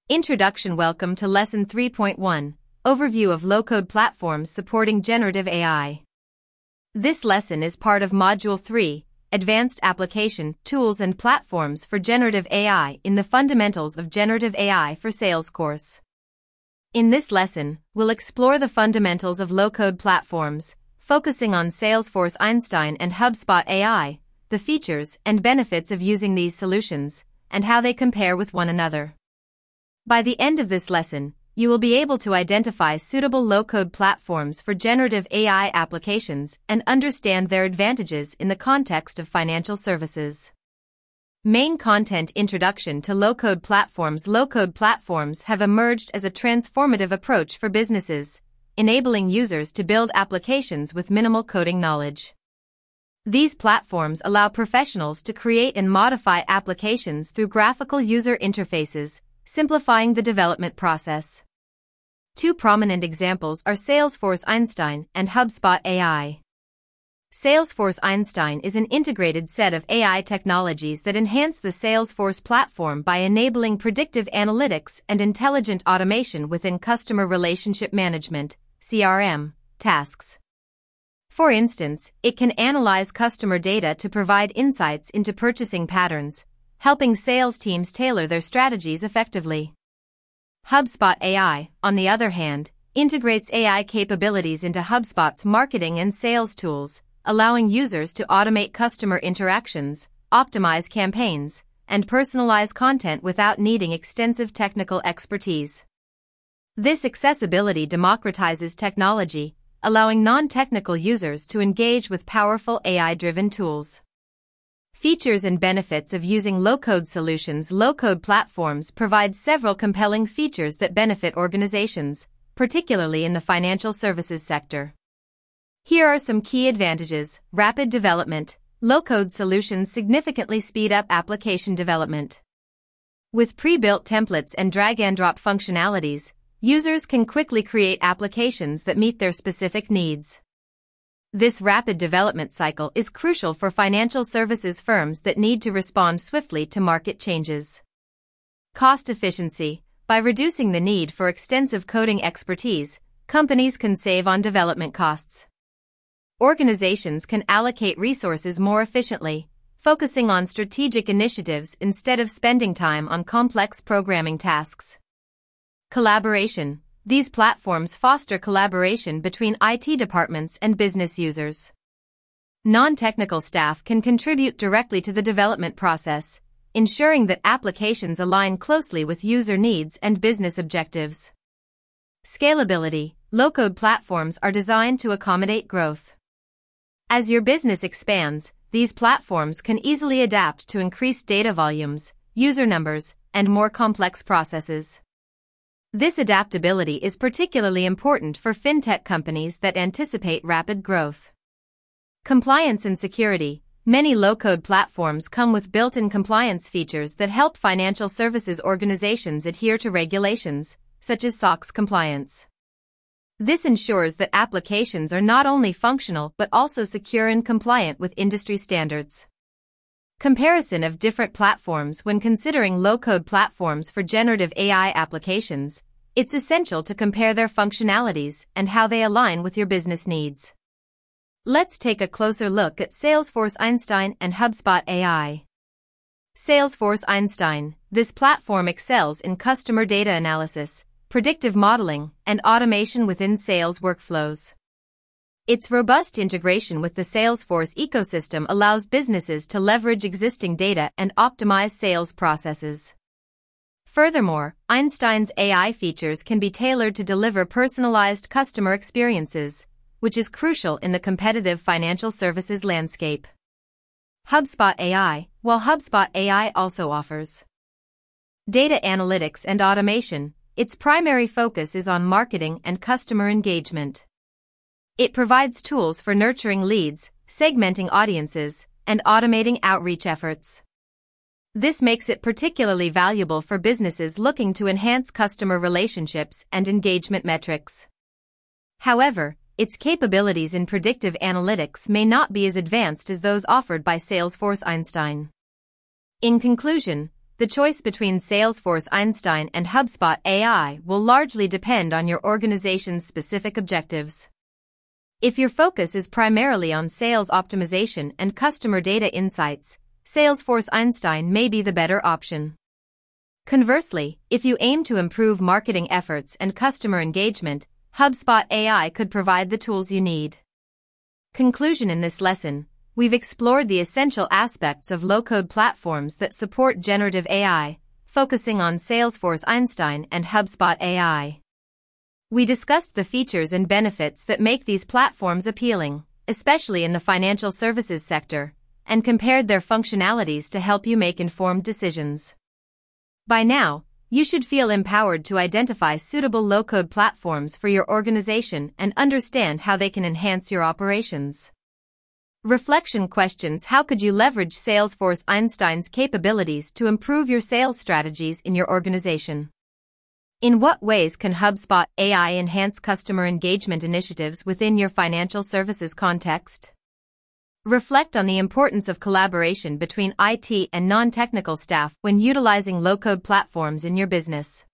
Introduction. Welcome to Lesson 3.1, Overview of Low-Code Platforms Supporting Generative AI. This lesson is part of Module 3, Advanced Application, Tools and Platforms for Generative AI in the Fundamentals of Generative AI for Sales course. In this lesson, we'll explore the fundamentals of low-code platforms, focusing on Salesforce Einstein and HubSpot AI, the features and benefits of using these solutions, and how they compare with one another. By the end of this lesson, you will be able to identify suitable low-code platforms for generative AI applications and understand their advantages in the context of financial services. Main content. Introduction to low-code platforms. Low-code platforms have emerged as a transformative approach for businesses, enabling users to build applications with minimal coding knowledge. These platforms allow professionals to create and modify applications through graphical user interfaces, simplifying the development process. Two prominent examples are Salesforce Einstein and HubSpot AI. Salesforce Einstein is an integrated set of AI technologies that enhance the Salesforce platform by enabling predictive analytics and intelligent automation within customer relationship management (CRM) tasks. For instance, it can analyze customer data to provide insights into purchasing patterns, helping sales teams tailor their strategies effectively. HubSpot AI, on the other hand, integrates AI capabilities into HubSpot's marketing and sales tools, allowing users to automate customer interactions, optimize campaigns, and personalize content without needing extensive technical expertise. This accessibility democratizes technology, allowing non-technical users to engage with powerful AI-driven tools. Features and benefits of using low-code solutions. Low-code platforms provide several compelling features that benefit organizations, particularly in the financial services sector. Here are some key advantages. Rapid development. Low-code solutions significantly speed up application development. With pre-built templates and drag-and-drop functionalities, users can quickly create applications that meet their specific needs. This rapid development cycle is crucial for financial services firms that need to respond swiftly to market changes. Cost efficiency. By reducing the need for extensive coding expertise, companies can save on development costs. Organizations can allocate resources more efficiently, focusing on strategic initiatives instead of spending time on complex programming tasks. Collaboration. These platforms foster collaboration between IT departments and business users. Non-technical staff can contribute directly to the development process, ensuring that applications align closely with user needs and business objectives. Scalability. Low-code platforms are designed to accommodate growth. As your business expands, these platforms can easily adapt to increased data volumes, user numbers, and more complex processes. This adaptability is particularly important for fintech companies that anticipate rapid growth. Compliance and security. Many low-code platforms come with built-in compliance features that help financial services organizations adhere to regulations, such as SOX compliance. This ensures that applications are not only functional but also secure and compliant with industry standards. Comparison of different platforms. When considering low-code platforms for generative AI applications, it's essential to compare their functionalities and how they align with your business needs. Let's take a closer look at Salesforce Einstein and HubSpot AI. Salesforce Einstein. This platform excels in customer data analysis, predictive modeling, and automation within sales workflows. Its robust integration with the Salesforce ecosystem allows businesses to leverage existing data and optimize sales processes. Furthermore, Einstein's AI features can be tailored to deliver personalized customer experiences, which is crucial in the competitive financial services landscape. HubSpot AI. While HubSpot AI also offers data analytics and automation, its primary focus is on marketing and customer engagement. It provides tools for nurturing leads, segmenting audiences, and automating outreach efforts. This makes it particularly valuable for businesses looking to enhance customer relationships and engagement metrics. However, its capabilities in predictive analytics may not be as advanced as those offered by Salesforce Einstein. In conclusion, the choice between Salesforce Einstein and HubSpot AI will largely depend on your organization's specific objectives. If your focus is primarily on sales optimization and customer data insights, Salesforce Einstein may be the better option. Conversely, if you aim to improve marketing efforts and customer engagement, HubSpot AI could provide the tools you need. Conclusion: in this lesson, we've explored the essential aspects of low-code platforms that support generative AI, focusing on Salesforce Einstein and HubSpot AI. We discussed the features and benefits that make these platforms appealing, especially in the financial services sector, and compared their functionalities to help you make informed decisions. By now, you should feel empowered to identify suitable low-code platforms for your organization and understand how they can enhance your operations. Reflection questions: how could you leverage Salesforce Einstein's capabilities to improve your sales strategies in your organization? In what ways can HubSpot AI enhance customer engagement initiatives within your financial services context? Reflect on the importance of collaboration between IT and non-technical staff when utilizing low-code platforms in your business.